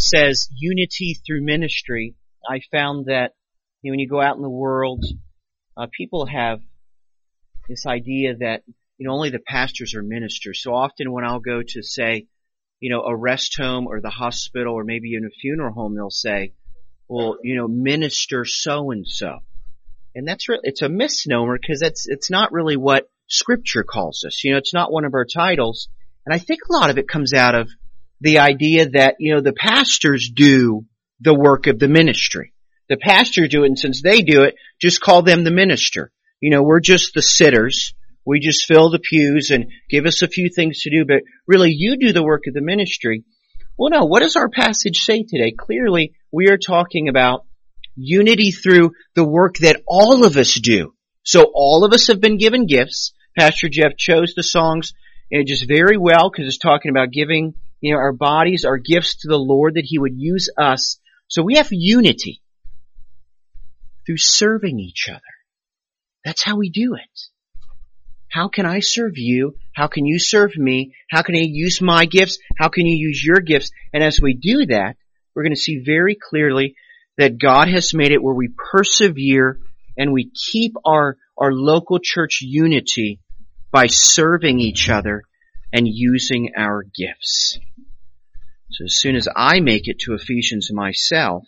says unity through ministry, I found that when you go out in the world, people have this idea that only the pastors are ministers. So often when I'll go to, say, a rest home or the hospital or maybe in a funeral home, they'll say, well, minister so and so, and it's a misnomer because it's not really what Scripture calls us. It's not one of our titles, and I think a lot of it comes out of the idea that the pastors do the work of the ministry. The pastors do it, and since they do it, just call them the minister. We're just the sitters. We just fill the pews and give us a few things to do, but really you do the work of the ministry. Well, no, what does our passage say today? Clearly, we are talking about unity through the work that all of us do. So all of us have been given gifts. Pastor Jeff chose the songs just very well because it's talking about giving our bodies, our gifts to the Lord, that He would use us. So we have unity through serving each other. That's how we do it. How can I serve you? How can you serve me? How can I use my gifts? How can you use your gifts? And as we do that, we're going to see very clearly that God has made it where we persevere and we keep our local church unity by serving each other and using our gifts. So as soon as I make it to Ephesians myself,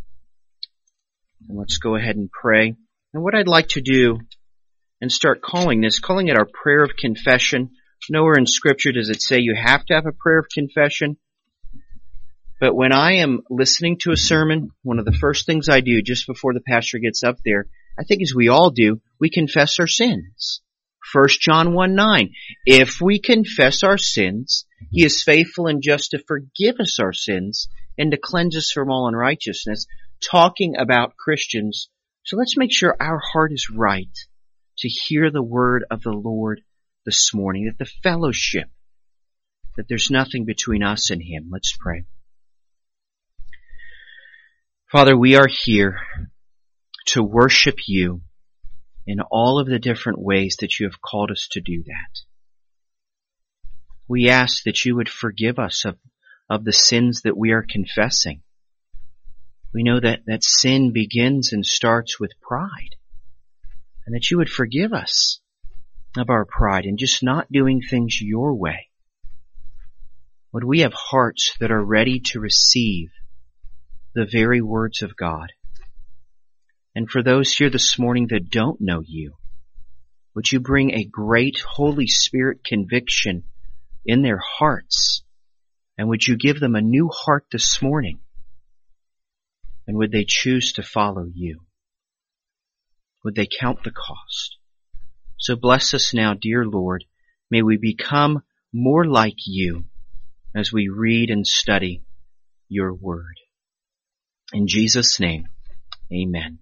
and let's go ahead and pray. And what I'd like to do and start calling it our prayer of confession. Nowhere in Scripture does it say you have to have a prayer of confession. But when I am listening to a sermon, one of the first things I do just before the pastor gets up there, I think as we all do, we confess our sins. 1 John 1:9. If we confess our sins, He is faithful and just to forgive us our sins and to cleanse us from all unrighteousness. Talking about Christians. So let's make sure our heart is right to hear the word of the Lord this morning, that the fellowship, that there's nothing between us and Him. Let's pray. Father, we are here to worship You in all of the different ways that You have called us to do that. We ask that You would forgive us of the sins that we are confessing. We know that sin begins and starts with pride, and that You would forgive us of our pride and just not doing things Your way. Would we have hearts that are ready to receive the very words of God? And for those here this morning that don't know You, would You bring a great Holy Spirit conviction in their hearts? And would You give them a new heart this morning? And would they choose to follow You? Would they count the cost? So bless us now, dear Lord. May we become more like You as we read and study Your word. In Jesus' name, amen.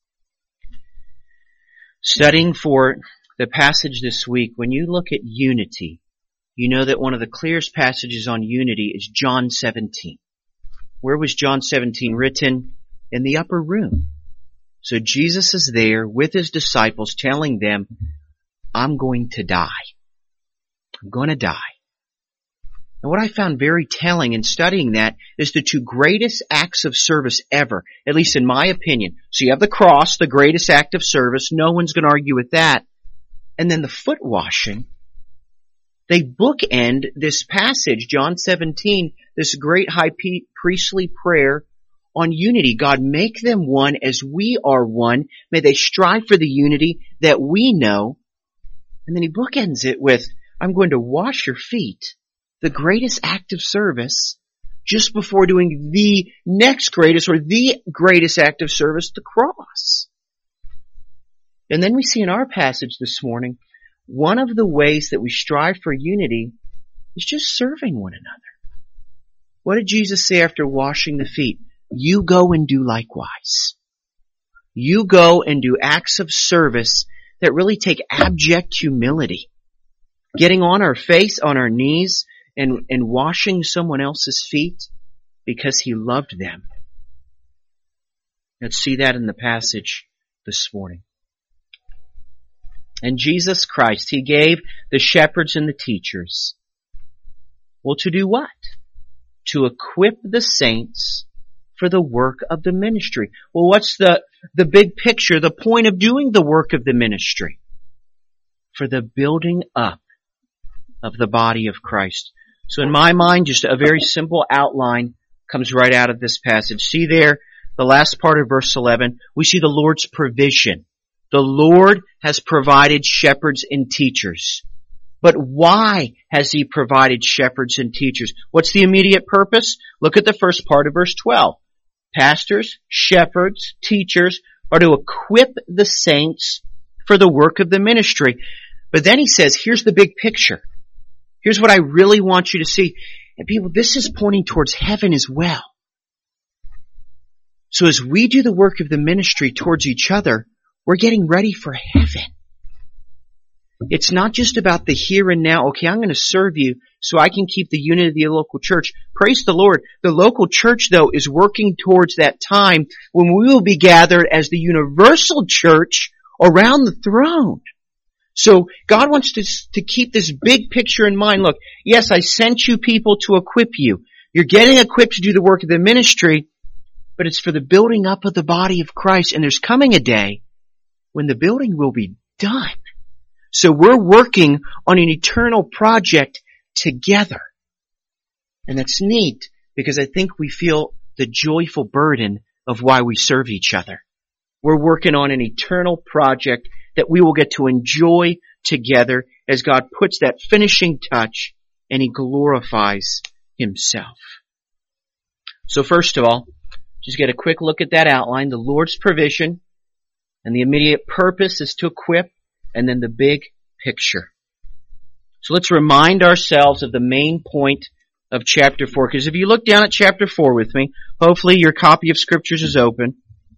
Studying for the passage this week, when you look at unity, you know that one of the clearest passages on unity is John 17. Where was John 17 written? In the upper room. So Jesus is there with His disciples telling them, I'm going to die. I'm going to die. And what I found very telling in studying that is the two greatest acts of service ever, at least in my opinion. So you have the cross, the greatest act of service. No one's going to argue with that. And then the foot washing. They bookend this passage, John 17, this great high priestly prayer on unity. God, make them one as we are one. May they strive for the unity that we know. And then He bookends it with, I'm going to wash your feet. The greatest act of service, just before doing the next greatest or the greatest act of service, the cross. And then we see in our passage this morning, one of the ways that we strive for unity is just serving one another. What did Jesus say after washing the feet? You go and do likewise. You go and do acts of service that really take abject humility. Getting on our face, on our knees, and washing someone else's feet because He loved them. Let's see that in the passage this morning. And Jesus Christ, He gave the shepherds and the teachers. Well, to do what? to equip the saints for the work of the ministry. Well, what's the big picture, the point of doing the work of the ministry? For the building up of the body of Christ. So in my mind, just a very simple outline comes right out of this passage. See there, the last part of verse 11, we see the Lord's provision. The Lord has provided shepherds and teachers. But why has He provided shepherds and teachers? What's the immediate purpose? Look at the first part of verse 12. Pastors, shepherds, teachers are to equip the saints for the work of the ministry. But then he says, here's the big picture. Here's what I really want you to see. And people, this is pointing towards heaven as well. So as we do the work of the ministry towards each other, we're getting ready for heaven. It's not just about the here and now. Okay, I'm going to serve you so I can keep the unity of the local church. Praise the Lord. The local church, though, is working towards that time when we will be gathered as the universal church around the throne. So God wants to keep this big picture in mind. Look, yes, I sent you people to equip you. You're getting equipped to do the work of the ministry, but it's for the building up of the body of Christ. And there's coming a day when the building will be done. So we're working on an eternal project together. And that's neat because I think we feel the joyful burden of why we serve each other. We're working on an eternal project that we will get to enjoy together as God puts that finishing touch and He glorifies Himself. So first of all, just get a quick look at that outline, the Lord's provision, and the immediate purpose is to equip, and then the big picture. So let's remind ourselves of the main point of chapter 4, because if you look down at chapter 4 with me, hopefully your copy of Scriptures is open.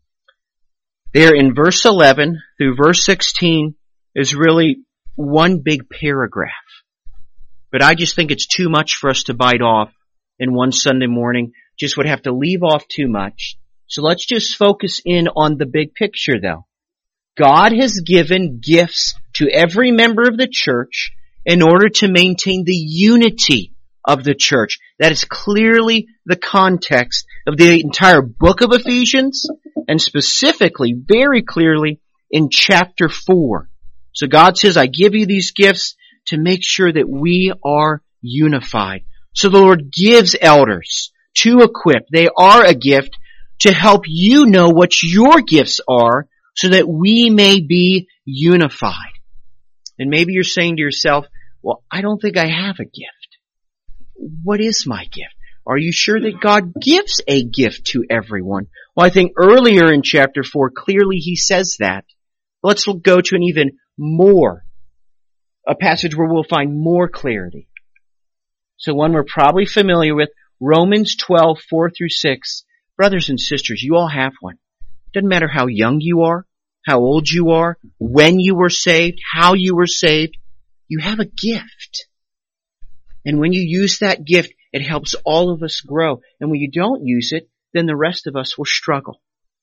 There in verse 11 through verse 16 is really one big paragraph. But I just think it's too much for us to bite off in one Sunday morning. Just would have to leave off too much. So let's just focus in on the big picture though. God has given gifts to every member of the church in order to maintain the unity of the church. That is clearly the context of the entire book of Ephesians, and specifically, very clearly, in chapter 4. So God says, I give you these gifts to make sure that we are unified. So the Lord gives elders to equip. They are a gift to help you know what your gifts are so that we may be unified. And maybe you're saying to yourself, well, I don't think I have a gift. What is my gift? Are you sure that God gives a gift to everyone? Well, I think earlier in chapter 4, clearly He says that. Let's go to an even more, a passage where we'll find more clarity. So one we're probably familiar with, Romans 12, 4 through 6. Brothers and sisters, you all have one. Doesn't matter how young you are, how old you are, when you were saved, how you were saved. You have a gift. And when you use that gift, it helps all of us grow. And when you don't use it, then the rest of us will struggle.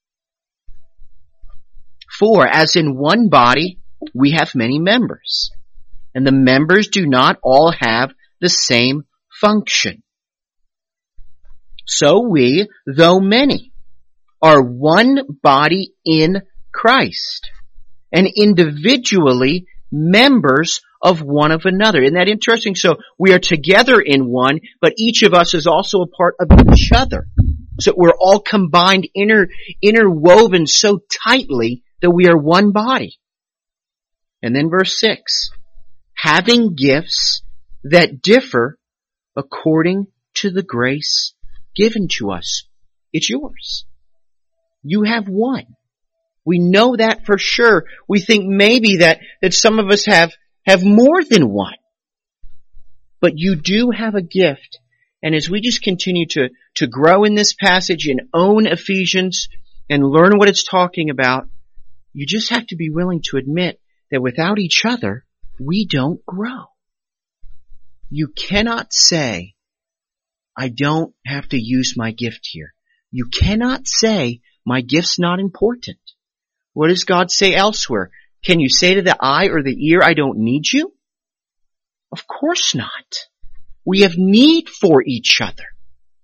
For, as in one body, we have many members. And the members do not all have the same function. So we, though many, are one body in Christ, and individually members of one of another. Isn't that interesting? So we are together in one, but each of us is also a part of each other. So we're all combined, interwoven so tightly that we are one body. And then verse 6, having gifts that differ according to the grace given to us. It's yours. You have one. We know that for sure. We think maybe that some of us have more than one. But you do have a gift. And as we just continue to grow in this passage and own Ephesians and learn what it's talking about, you just have to be willing to admit that without each other, we don't grow. You cannot say, I don't have to use my gift here. You cannot say, my gift's not important. What does God say elsewhere? Can you say to the eye or the ear, I don't need you? Of course not. We have need for each other.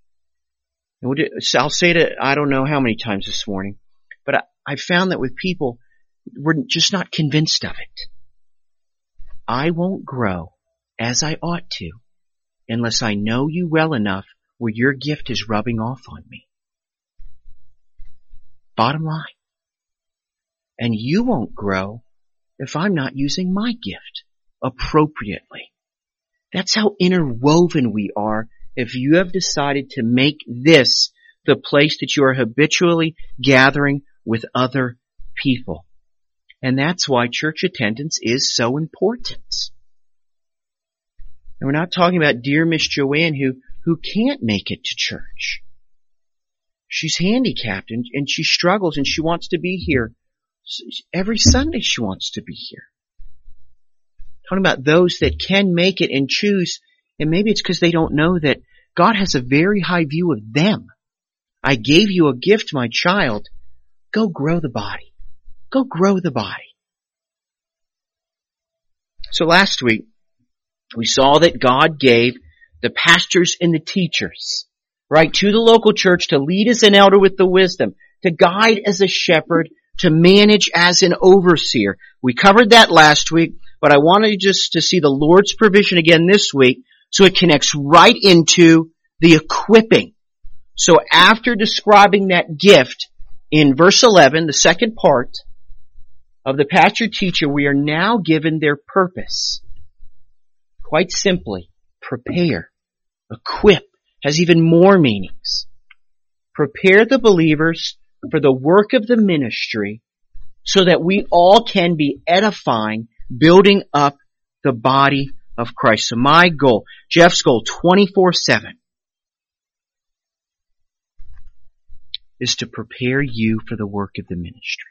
I'll say it, I don't know how many times this morning, but I found that with people, we're just not convinced of it. I won't grow as I ought to unless I know you well enough where your gift is rubbing off on me. Bottom line. And you won't grow if I'm not using my gift appropriately. That's how interwoven we are if you have decided to make this the place that you are habitually gathering with other people. And that's why church attendance is so important. And we're not talking about dear Miss Joanne who can't make it to church. She's handicapped and she struggles and she wants to be here. Every Sunday she wants to be here. Talking about those that can make it and choose, and maybe it's because they don't know that God has a very high view of them. I gave you a gift, my child. Go grow the body. Go grow the body. So last week, we saw that God gave the pastors and the teachers, right, to the local church to lead as an elder with the wisdom, to guide as a shepherd, to manage as an overseer. We covered that last week, but I wanted just to see the Lord's provision again this week, so it connects right into the equipping. So after describing that gift in verse 11, the second part of the pastor-teacher, we are now given their purpose. Quite simply, prepare, equip, has even more meanings. Prepare the believers for the work of the ministry so that we all can be edifying, building up the body of Christ. So my goal, Jeff's goal, 24/7, is to prepare you for the work of the ministry.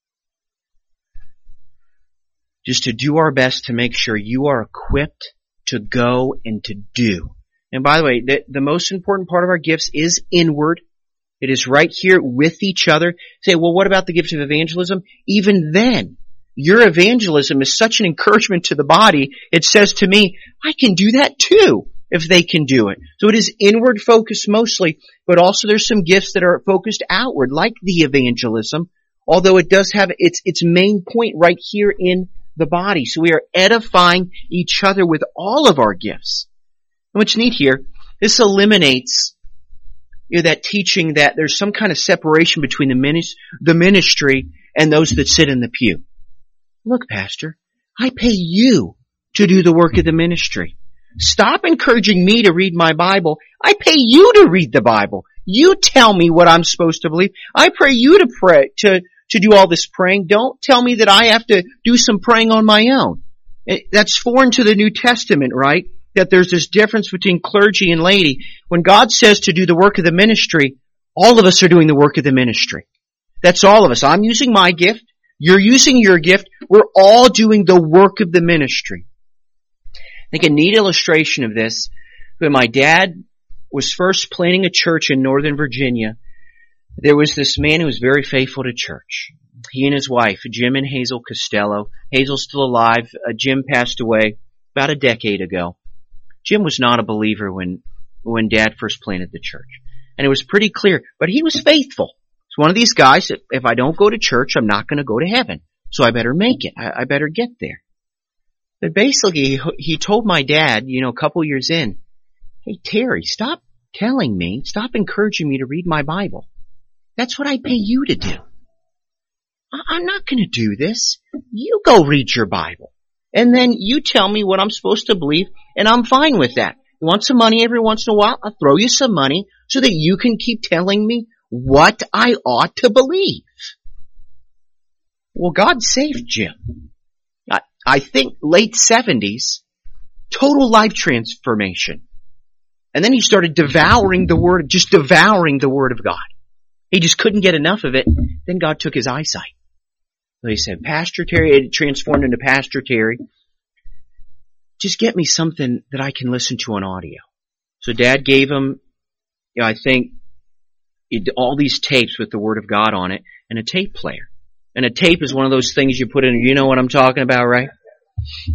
Just to do our best to make sure you are equipped to go and to do. And by the way, the most important part of our gifts is inward. It is right here with each other. Say, well, what about the gift of evangelism? Even then, your evangelism is such an encouragement to the body. It says to me, I can do that too if they can do it. So it is inward focused mostly, but also there's some gifts that are focused outward, like the evangelism, although it does have its main point right here in the body. So we are edifying each other with all of our gifts. And what's neat here, this eliminates that teaching that there's some kind of separation between the ministry and those that sit in the pew. Look, Pastor, I pay you to do the work of the ministry. Stop encouraging me to read my Bible. I pay you to read the Bible. You tell me what I'm supposed to believe. I pray you to pray, to do all this praying. Don't tell me that I have to do some praying on my own. That's foreign to the New Testament, right? That there's this difference between clergy and laity. When God says to do the work of the ministry, all of us are doing the work of the ministry. That's all of us. I'm using my gift. You're using your gift. We're all doing the work of the ministry. I think a neat illustration of this, when my dad was first planting a church in Northern Virginia, there was this man who was very faithful to church. He and his wife, Jim and Hazel Costello. Hazel's still alive. Jim passed away about a decade ago. Jim was not a believer when Dad first planted the church. And it was pretty clear, but he was faithful. He's one of these guys that if I don't go to church, I'm not going to go to heaven. So I better make it. I better get there. But basically, he told my dad, a couple years in, hey, Terry, stop encouraging me to read my Bible. That's what I pay you to do. I'm not going to do this. You go read your Bible. And then you tell me what I'm supposed to believe, and I'm fine with that. You want some money every once in a while? I'll throw you some money so that you can keep telling me what I ought to believe. Well, God saved Jim. I think late 70s, total life transformation. And then he started devouring the Word of God. He just couldn't get enough of it. Then God took his eyesight. So he said, Pastor Terry, it transformed into Pastor Terry. Just get me something that I can listen to on audio. So Dad gave him, I think, all these tapes with the Word of God on it and a tape player. And a tape is one of those things you put in, you know what I'm talking about, right?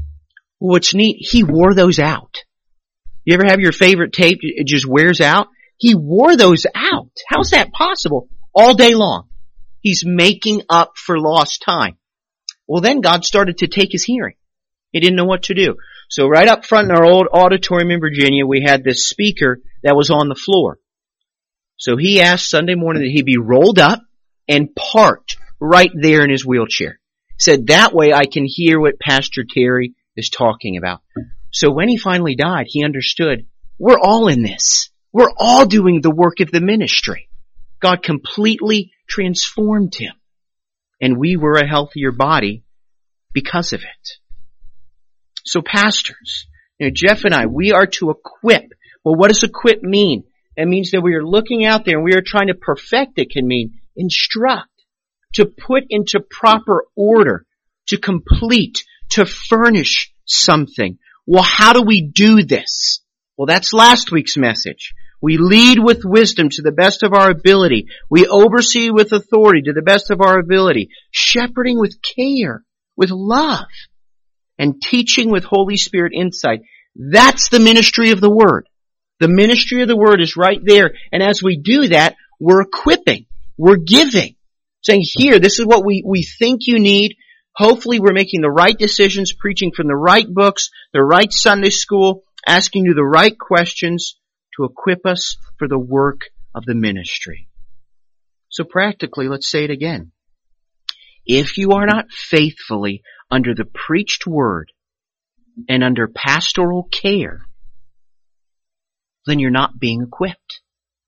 Well, what's neat, he wore those out. You ever have your favorite tape, it just wears out? He wore those out. How's that possible? All day long. He's making up for lost time. Well, then God started to take his hearing. He didn't know what to do. So right up front in our old auditorium in Virginia, we had this speaker that was on the floor. So he asked Sunday morning that he be rolled up and parked right there in his wheelchair. He said, that way I can hear what Pastor Terry is talking about. So when he finally died, he understood, we're all in this. We're all doing the work of the ministry. God completely transformed him. And we were a healthier body because of it. So pastors, Jeff and I, we are to equip. Well, what does equip mean? It means that we are looking out there and we are trying to perfect. It can mean instruct, to put into proper order, to complete, to furnish something. Well, how do we do this? Well, that's last week's message. We lead with wisdom to the best of our ability. We oversee with authority to the best of our ability. Shepherding with care, with love, and teaching with Holy Spirit insight. That's the ministry of the Word. The ministry of the Word is right there. And as we do that, we're equipping. We're giving. Saying, here, this is what we think you need. Hopefully we're making the right decisions, preaching from the right books, the right Sunday school, asking you the right questions to equip us for the work of the ministry. So practically, let's say it again. If you are not faithfully under the preached word and under pastoral care, then you're not being equipped.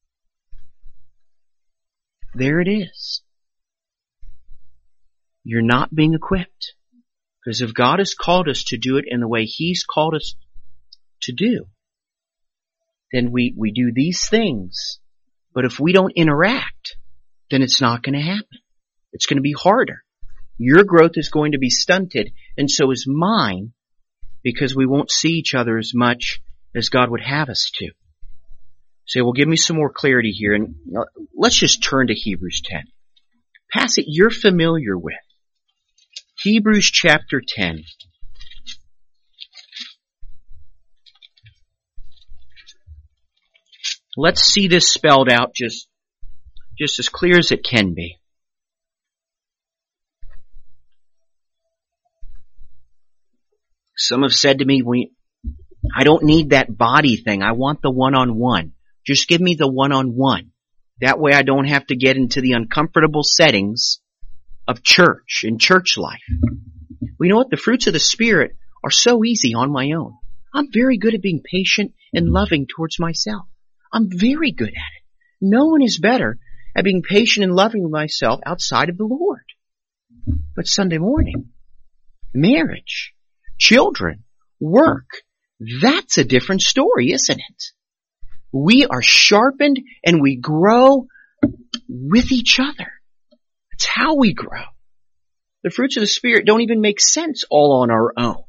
There it is. You're not being equipped. Because if God has called us to do it in the way He's called us to do, then we do these things. But if we don't interact, then it's not going to happen. It's going to be harder. Your growth is going to be stunted, and so is mine, because we won't see each other as much as God would have us to. So, well, give me some more clarity here, and let's just turn to Hebrews 10. Passage you're familiar with. Hebrews chapter 10. Let's see this spelled out just as clear as it can be. Some have said to me, I don't need that body thing. I want the one-on-one. Just give me the one-on-one. That way I don't have to get into the uncomfortable settings of church and church life. Well, you know what? The fruits of the Spirit are so easy on my own. I'm very good at being patient and loving towards myself. I'm very good at it. No one is better at being patient and loving with myself outside of the Lord. But Sunday morning, marriage, children, work, that's a different story, isn't it? We are sharpened and we grow with each other. That's how we grow. The fruits of the Spirit don't even make sense all on our own.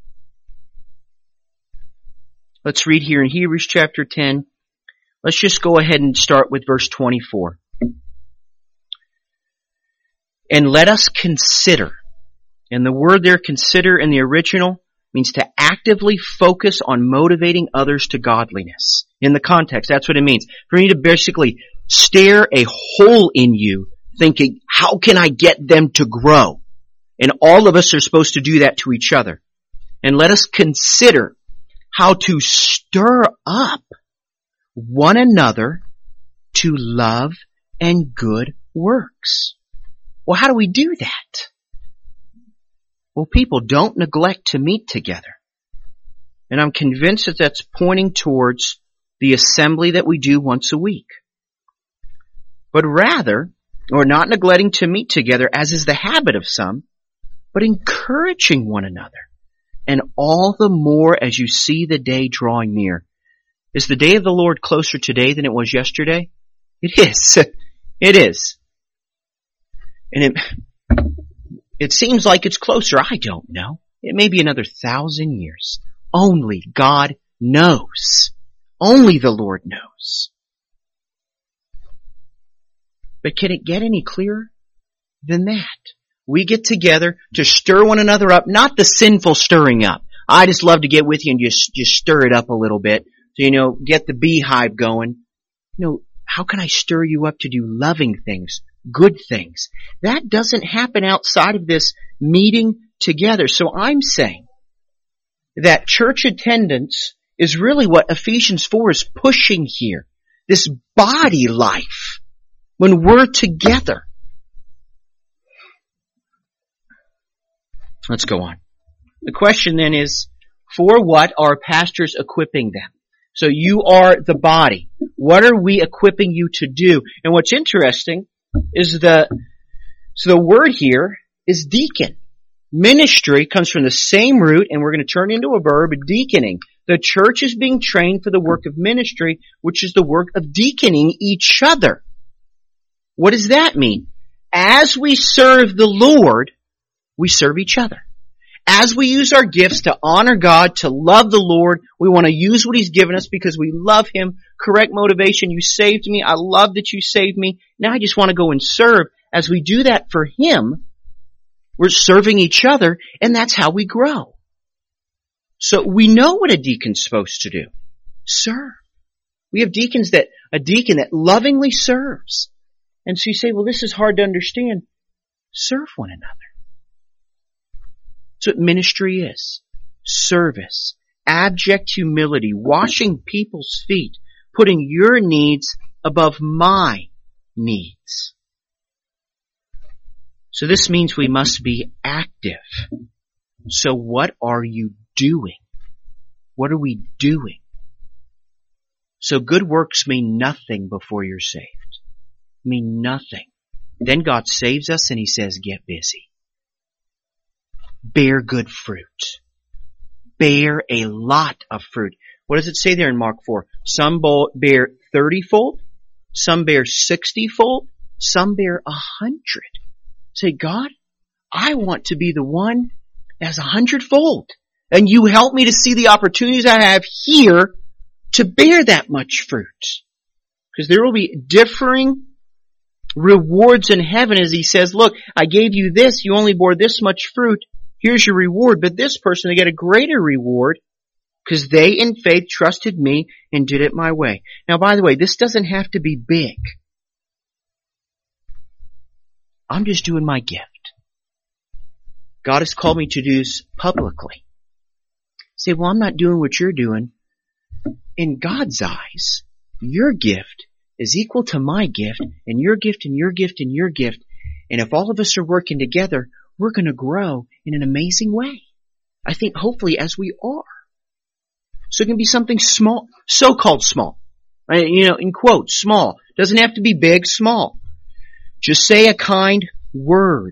Let's read here in Hebrews chapter 10. Let's just go ahead and start with verse 24. And let us consider. And the word there, consider, in the original means to actively focus on motivating others to godliness. In the context, that's what it means. For you to basically stare a hole in you, thinking, how can I get them to grow? And all of us are supposed to do that to each other. And let us consider how to stir up one another to love and good works. Well, how do we do that? Well, people don't neglect to meet together. And I'm convinced that that's pointing towards the assembly that we do once a week. But rather, or not neglecting to meet together, as is the habit of some, but encouraging one another. And all the more as you see the day drawing near. Is the day of the Lord closer today than it was yesterday? It is. It is. And it seems like it's closer. I don't know. It may be another 1,000 years. Only God knows. Only the Lord knows. But can it get any clearer than that? We get together to stir one another up, not the sinful stirring up. I just love to get with you and just stir it up a little bit. So, get the beehive going. How can I stir you up to do loving things, good things? That doesn't happen outside of this meeting together. So I'm saying that church attendance is really what Ephesians 4 is pushing here. This body life when we're together. Let's go on. The question then is, for what are pastors equipping them? So you are the body. What are we equipping you to do? And what's interesting is the word here is deacon. Ministry comes from the same root, and we're going to turn into a verb, deaconing. The church is being trained for the work of ministry, which is the work of deaconing each other. What does that mean? As we serve the Lord, we serve each other. As we use our gifts to honor God, to love the Lord, we want to use what He's given us because we love Him. Correct motivation. You saved me. I love that you saved me. Now I just want to go and serve. As we do that for Him, we're serving each other, and that's how we grow. So we know what a deacon's supposed to do. Serve. We have a deacon that lovingly serves. And so you say, well, this is hard to understand. Serve one another. That's what ministry is. Service. Abject humility. Washing people's feet. Putting your needs above my needs. So this means we must be active. So what are you doing? What are we doing? So good works mean nothing before you're saved. Mean nothing. Then God saves us and He says, get busy. Bear good fruit. Bear a lot of fruit. What does it say there in Mark 4? Some bear 30-fold, some bear 60-fold, some bear 100. Say, God, I want to be the one that has 100-fold. And you help me to see the opportunities I have here to bear that much fruit. Because there will be differing rewards in heaven as He says, look, I gave you this, you only bore this much fruit. Here's your reward. But this person, they get a greater reward because they in faith trusted me and did it my way. Now, by the way, this doesn't have to be big. I'm just doing my gift. God has called me to do this publicly. Say, well, I'm not doing what you're doing. In God's eyes, your gift is equal to my gift, and your gift, and your gift, and your gift. And if all of us are working together, we're going to grow in an amazing way. I think hopefully as we are. So it can be something small, so-called small. In quotes, small. Doesn't have to be big, small. Just say a kind word.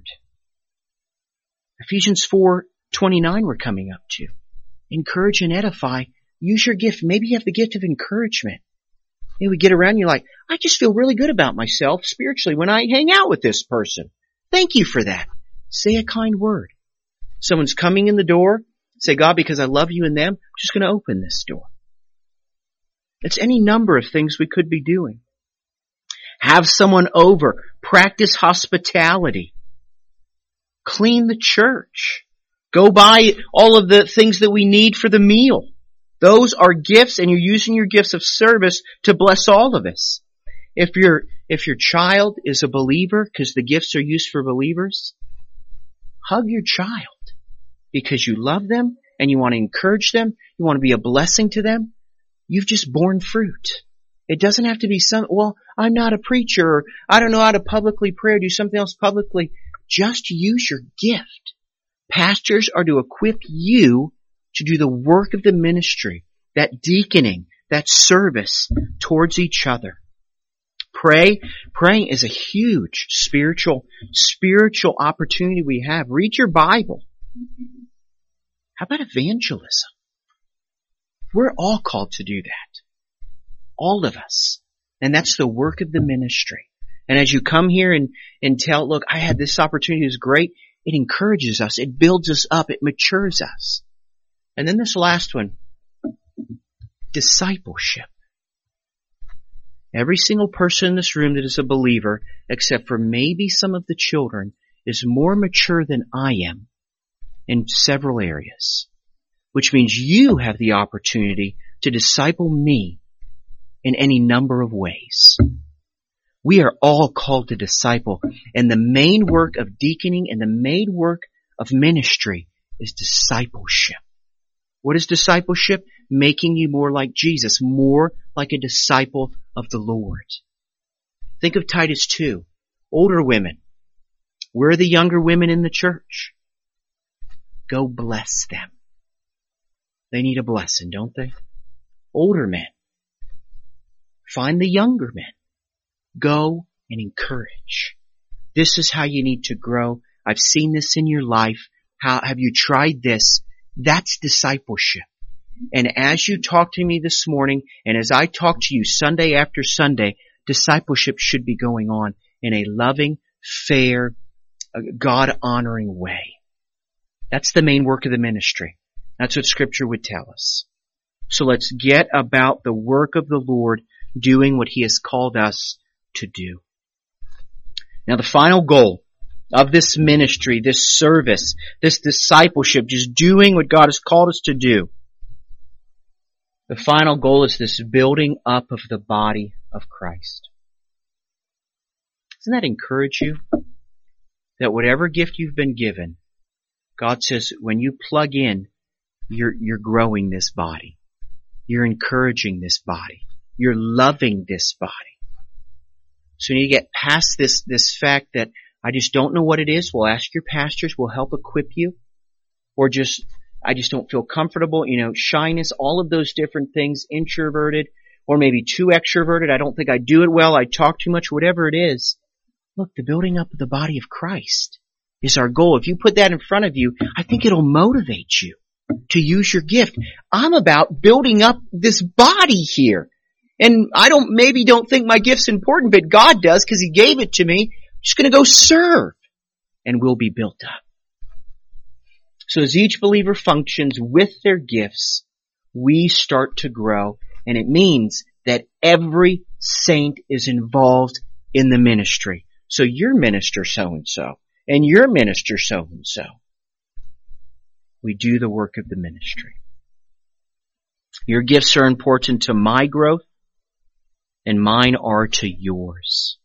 Ephesians 4:29 we're coming up to. Encourage and edify. Use your gift. Maybe you have the gift of encouragement. And we get around and you're like, I just feel really good about myself spiritually when I hang out with this person. Thank you for that. Say a kind word. Someone's coming in the door. Say, God, because I love you and them, I'm just going to open this door. It's any number of things we could be doing. Have someone over. Practice hospitality. Clean the church. Go buy all of the things that we need for the meal. Those are gifts, and you're using your gifts of service to bless all of us. If your child is a believer, because the gifts are used for believers, hug your child because you love them and you want to encourage them. You want to be a blessing to them. You've just borne fruit. It doesn't have to be I'm not a preacher, or I don't know how to publicly pray or do something else publicly. Just use your gift. Pastors are to equip you to do the work of the ministry, that deaconing, that service towards each other. Praying is a huge spiritual opportunity we have. Read your Bible. How about evangelism? We're all called to do that. All of us. And that's the work of the ministry. And as you come here and tell, look, I had this opportunity, it was great, it encourages us, it builds us up, it matures us. And then this last one, discipleship. Every single person in this room that is a believer, except for maybe some of the children, is more mature than I am in several areas. Which means you have the opportunity to disciple me in any number of ways. We are all called to disciple. And the main work of deaconing and the main work of ministry is discipleship. What is discipleship? Making you more like Jesus, more like a disciple of the Lord. Think of Titus 2. Older women. Where are the younger women in the church? Go bless them. They need a blessing, don't they? Older men. Find the younger men. Go and encourage. This is how you need to grow. I've seen this in your life. How have you tried this? That's discipleship. And as you talk to me this morning, and as I talk to you Sunday after Sunday, discipleship should be going on in a loving, fair, God-honoring way. That's the main work of the ministry. That's what Scripture would tell us. So let's get about the work of the Lord, doing what He has called us to do. Now the final goal of this ministry, this service, this discipleship, just doing what God has called us to do. The final goal is this building up of the body of Christ. Doesn't that encourage you? That whatever gift you've been given, God says when you plug in, you're growing this body. You're encouraging this body. You're loving this body. So you need to get past this fact that I just don't know what it is. Well, ask your pastors. We'll help equip you. Or I just don't feel comfortable. Shyness, all of those different things, introverted, or maybe too extroverted. I don't think I do it well. I talk too much, whatever it is. Look, the building up of the body of Christ is our goal. If you put that in front of you, I think it'll motivate you to use your gift. I'm about building up this body here. And I don't think my gift's important, but God does because He gave it to me. I'm just going to go serve and we'll be built up. So as each believer functions with their gifts, we start to grow, and it means that every saint is involved in the ministry. So your minister so-and-so, and your minister so-and-so. We do the work of the ministry. Your gifts are important to my growth, and mine are to yours.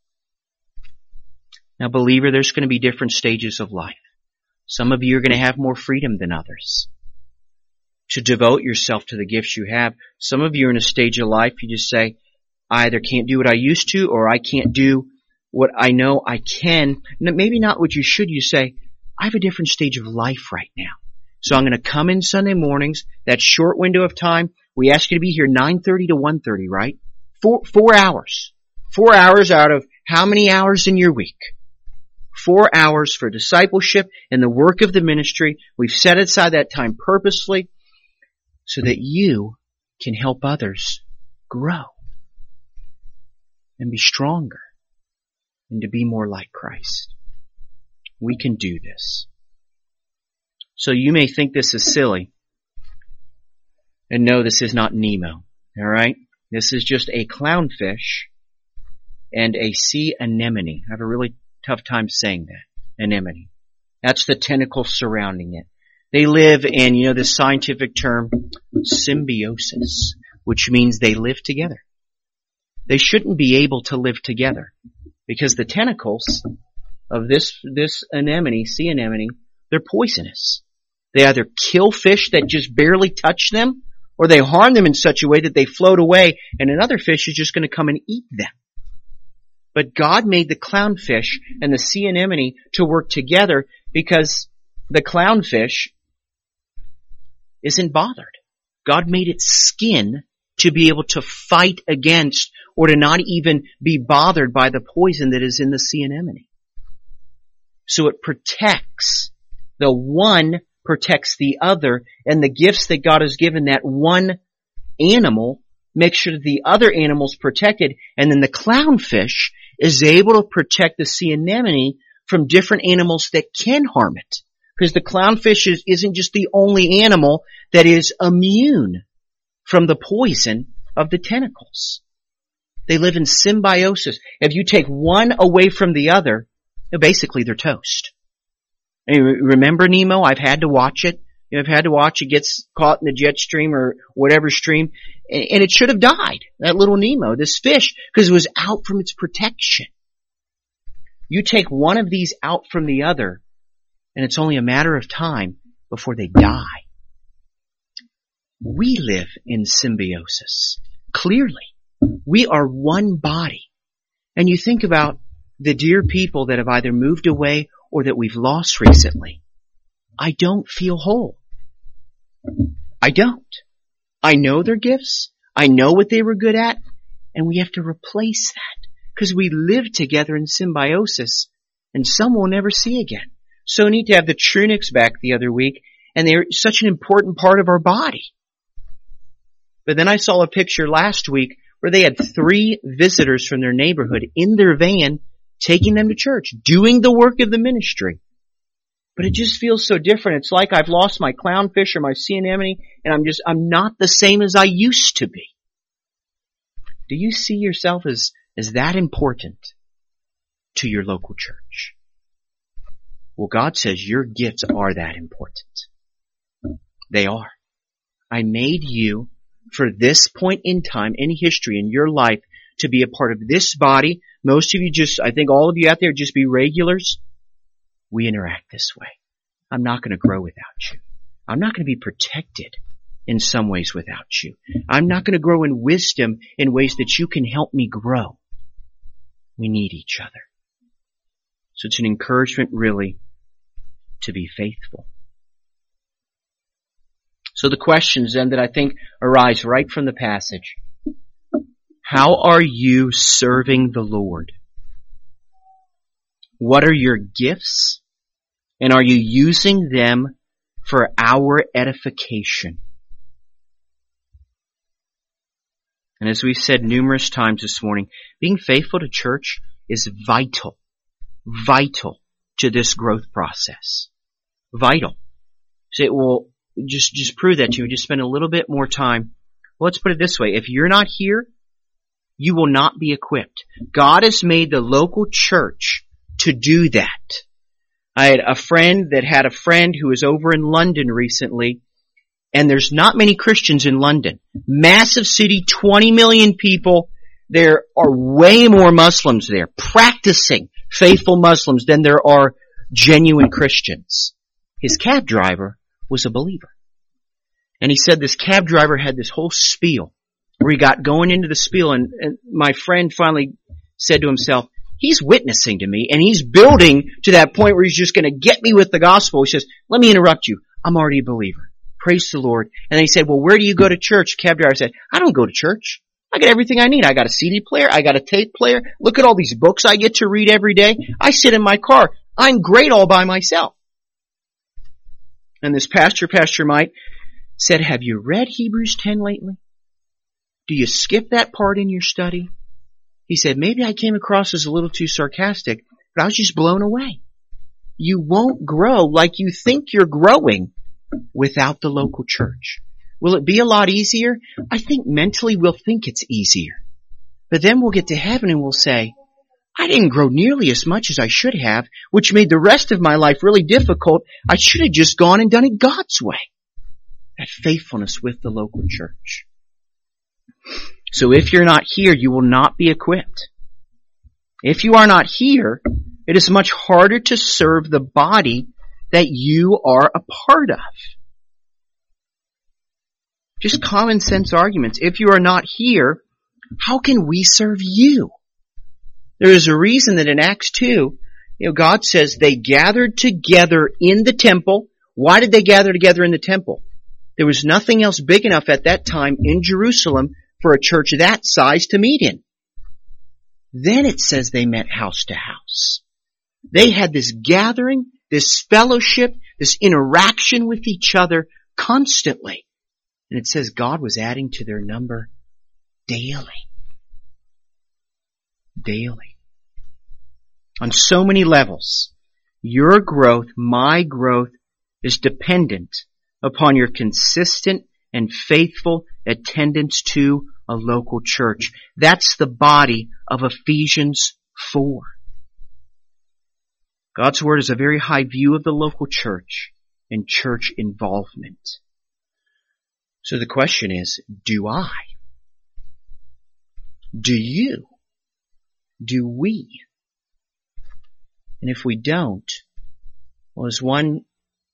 Now, believer, there's going to be different stages of life. Some of you are going to have more freedom than others to devote yourself to the gifts you have. Some of you are in a stage of life, you just say, I either can't do what I used to, or I can't do what I know I can. Maybe not what you should. You say, I have a different stage of life right now. So I'm going to come in Sunday mornings, that short window of time. We ask you to be here 9:30 to 1:30, right? 4 hours. 4 hours out of how many hours in your week? 4 hours for discipleship and the work of the ministry. We've set aside that time purposely so that you can help others grow and be stronger and to be more like Christ. We can do this. So you may think this is silly. And no, this is not Nemo. Alright? This is just a clownfish and a sea anemone. I have a really tough time saying that. Anemone. That's the tentacles surrounding it. They live in, this scientific term, symbiosis, which means they live together. They shouldn't be able to live together because the tentacles of this anemone, sea anemone, they're poisonous. They either kill fish that just barely touch them, or they harm them in such a way that they float away and another fish is just going to come and eat them. But God made the clownfish and the sea anemone to work together because the clownfish isn't bothered. God made its skin to be able to fight against or to not even be bothered by the poison that is in the sea anemone. So it protects. The one protects the other, and the gifts that God has given that one animal make sure that the other animal's protected, and then the clownfish is able to protect the sea anemone from different animals that can harm it. Because the clownfish isn't just the only animal that is immune from the poison of the tentacles. They live in symbiosis. If you take one away from the other, basically they're toast. And remember Nemo? I've had to watch it. I've had to watch it gets caught in the jet stream or whatever stream, and it should have died. That little Nemo, this fish, because it was out from its protection. You take one of these out from the other, and it's only a matter of time before they die. We live in symbiosis. Clearly, we are one body. And you think about the dear people that have either moved away or that we've lost recently. I don't feel whole. I don't. I know their gifts. I know what they were good at. And we have to replace that because we live together in symbiosis and some we'll never see again. So neat to have the Trunics back the other week, and they're such an important part of our body. But then I saw a picture last week where they had 3 visitors from their neighborhood in their van taking them to church, doing the work of the ministry. But it just feels so different. It's like I've lost my clownfish or my sea anemone, and I'm not the same as I used to be. Do you see yourself as that important to your local church? Well, God says your gifts are that important. They are. I made you for this point in time, in history, in your life, to be a part of this body. Most of you I think all of you out there just be regulars. We interact this way. I'm not going to grow without you. I'm not going to be protected in some ways without you. I'm not going to grow in wisdom in ways that you can help me grow. We need each other. So it's an encouragement, really, to be faithful. So the questions then that I think arise right from the passage. How are you serving the Lord? What are your gifts? And are you using them for our edification? And as we said numerous times this morning, being faithful to church is vital to this growth process. Vital. Say, well, just prove that to you. Just spend a little bit more time. Well, let's put it this way. If you're not here, you will not be equipped. God has made the local church to do that. I had a friend that had a friend who was over in London recently, and there's not many Christians in London. Massive city, 20 million people. There are way more Muslims there, practicing faithful Muslims than there are genuine Christians. His cab driver was a believer. And he said this cab driver had this whole spiel where he got going into the spiel, and my friend finally said to himself, he's witnessing to me, and he's building to that point where he's just going to get me with the gospel. He says, let me interrupt you. I'm already a believer. Praise the Lord. And then he said, well, where do you go to church? Cab driver said, I don't go to church. I got everything I need. I got a CD player. I got a tape player. Look at all these books I get to read every day. I sit in my car. I'm great all by myself. And this Pastor Mike, said, have you read Hebrews 10 lately? Do you skip that part in your study? He said, maybe I came across as a little too sarcastic, but I was just blown away. You won't grow like you think you're growing without the local church. Will it be a lot easier? I think mentally we'll think it's easier. But then we'll get to heaven and we'll say, I didn't grow nearly as much as I should have, which made the rest of my life really difficult. I should have just gone and done it God's way. That faithfulness with the local church. So if you're not here, you will not be equipped. If you are not here, it is much harder to serve the body that you are a part of. Just common sense arguments. If you are not here, how can we serve you? There is a reason that in Acts 2, God says they gathered together in the temple. Why did they gather together in the temple? There was nothing else big enough at that time in Jerusalem for a church that size to meet in. Then it says they met house to house. They had this gathering, this fellowship, this interaction with each other constantly. And it says God was adding to their number daily. Daily. On so many levels, your growth, my growth, is dependent upon your consistent and faithful attendance to a local church. That's the body of Ephesians 4. God's Word is a very high view of the local church, and church involvement. So the question is, do I? Do you? Do we? And if we don't, well, as one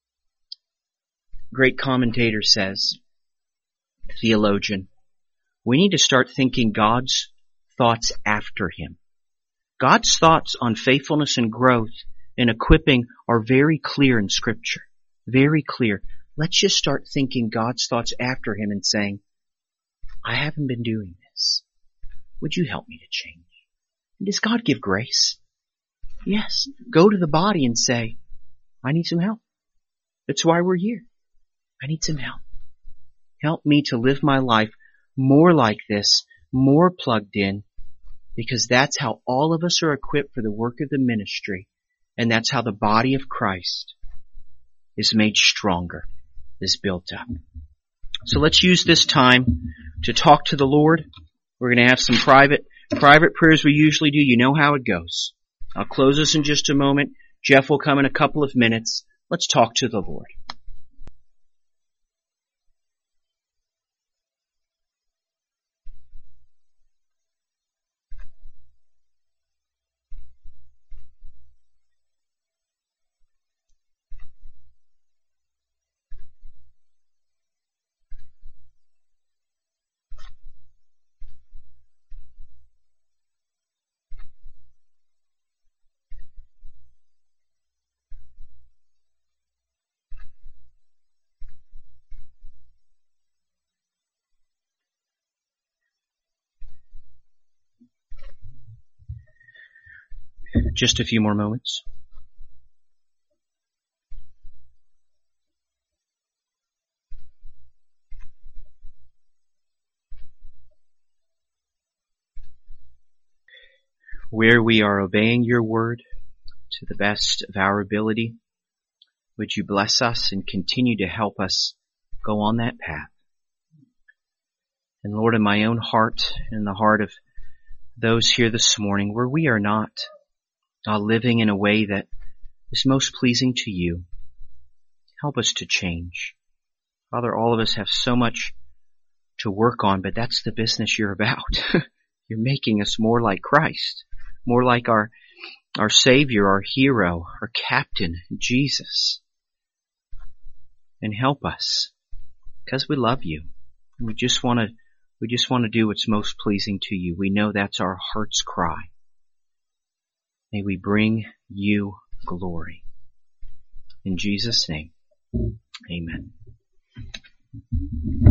great commentator says, theologian, we need to start thinking God's thoughts after Him. God's thoughts on faithfulness and growth and equipping are very clear in Scripture. Very clear. Let's just start thinking God's thoughts after Him and saying, I haven't been doing this. Would you help me to change? And does God give grace? Yes. Go to the body and say, I need some help. That's why we're here. I need some help. Help me to live my life more like this, more plugged in, because that's how all of us are equipped for the work of the ministry, and that's how the body of Christ is made stronger, is built up. So let's use this time to talk to the Lord. We're going to have some private prayers we usually do. You know how it goes. I'll close this in just a moment. Jeff will come in a couple of minutes. Let's talk to the Lord. Just a few more moments. Where we are obeying your word to the best of our ability, would you bless us and continue to help us go on that path. And Lord, in my own heart and the heart of those here this morning, where we are not living in a way that is most pleasing to you, help us to change. Father, all of us have so much to work on, but that's the business you're about. You're making us more like Christ, more like our Savior, our hero, our captain, Jesus. And help us, because we love you. And we just want to do what's most pleasing to you. We know that's our heart's cry. May we bring you glory. In Jesus' name, amen.